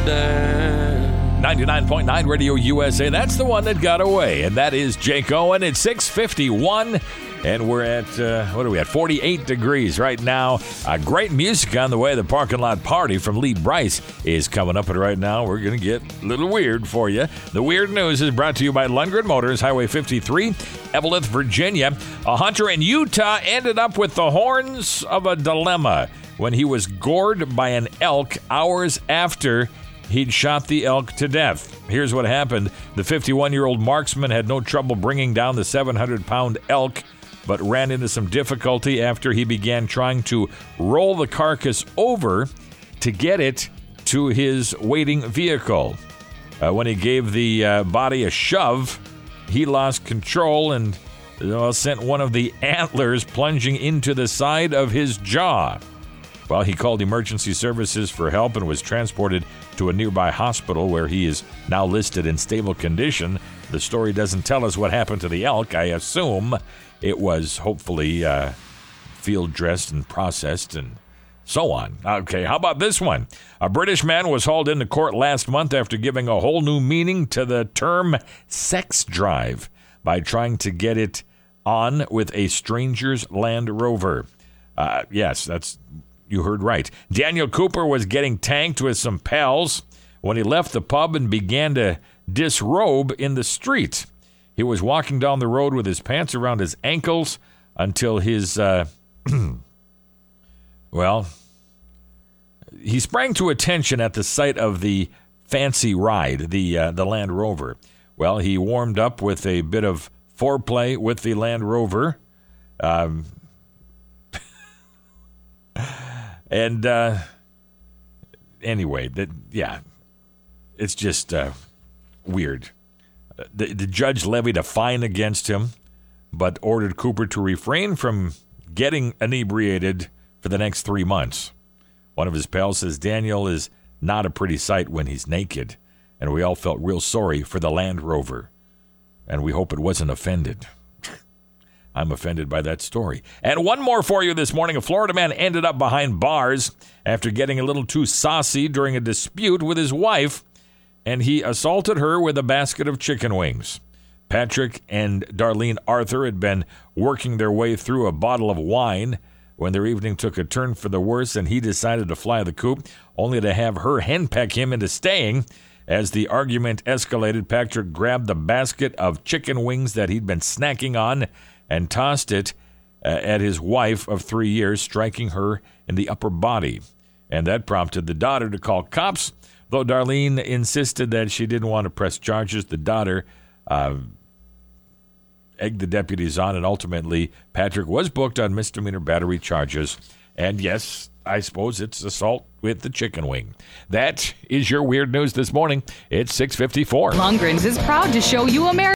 99.9 Radio USA. That's the one that got away, and that is Jake Owen. It's 6:51, and we're at, 48 degrees right now. Great music on the way. The Parking Lot Party from Lee Brice is coming up, and right now we're going to get a little weird for you. The weird news is brought to you by Lundgren Motors, Highway 53, Evelyn, Virginia. A hunter in Utah ended up with the horns of a dilemma when he was gored by an elk hours after he'd shot the elk to death. Here's what happened. The 51-year-old marksman had no trouble bringing down the 700-pound elk, but ran into some difficulty after he began trying to roll the carcass over to get it to his waiting vehicle. When he gave the body a shove, he lost control and sent one of the antlers plunging into the side of his jaw. Well, he called emergency services for help and was transported to a nearby hospital where he is now listed in stable condition. The story doesn't tell us what happened to the elk. I assume it was hopefully field dressed and processed and so on. Okay, how about this one? A British man was hauled into court last month after giving a whole new meaning to the term sex drive by trying to get it on with a stranger's Land Rover. Yes, you heard right. Daniel Cooper was getting tanked with some pals when he left the pub and began to disrobe in the street. He was walking down the road with his pants around his ankles until his, he sprang to attention at the sight of the fancy ride, the Land Rover. Well, he warmed up with a bit of foreplay with the Land Rover. And anyway, it's just weird. The judge levied a fine against him, but ordered Cooper to refrain from getting inebriated for the next 3 months. One of his pals says Daniel is not a pretty sight when he's naked, and we all felt real sorry for the Land Rover, and we hope it wasn't offended. I'm offended by that story. And one more for you this morning. A Florida man ended up behind bars after getting a little too saucy during a dispute with his wife, and he assaulted her with a basket of chicken wings. Patrick and Darlene Arthur had been working their way through a bottle of wine when their evening took a turn for the worse, and he decided to fly the coop, only to have her henpeck him into staying. As the argument escalated, Patrick grabbed the basket of chicken wings that he'd been snacking on and tossed it at his wife of 3 years, striking her in the upper body. And that prompted the daughter to call cops. Though Darlene insisted that she didn't want to press charges, the daughter egged the deputies on, and ultimately Patrick was booked on misdemeanor battery charges. And yes, I suppose it's assault with the chicken wing. That is your weird news this morning. It's 6:54. Lundgren's is proud to show you America.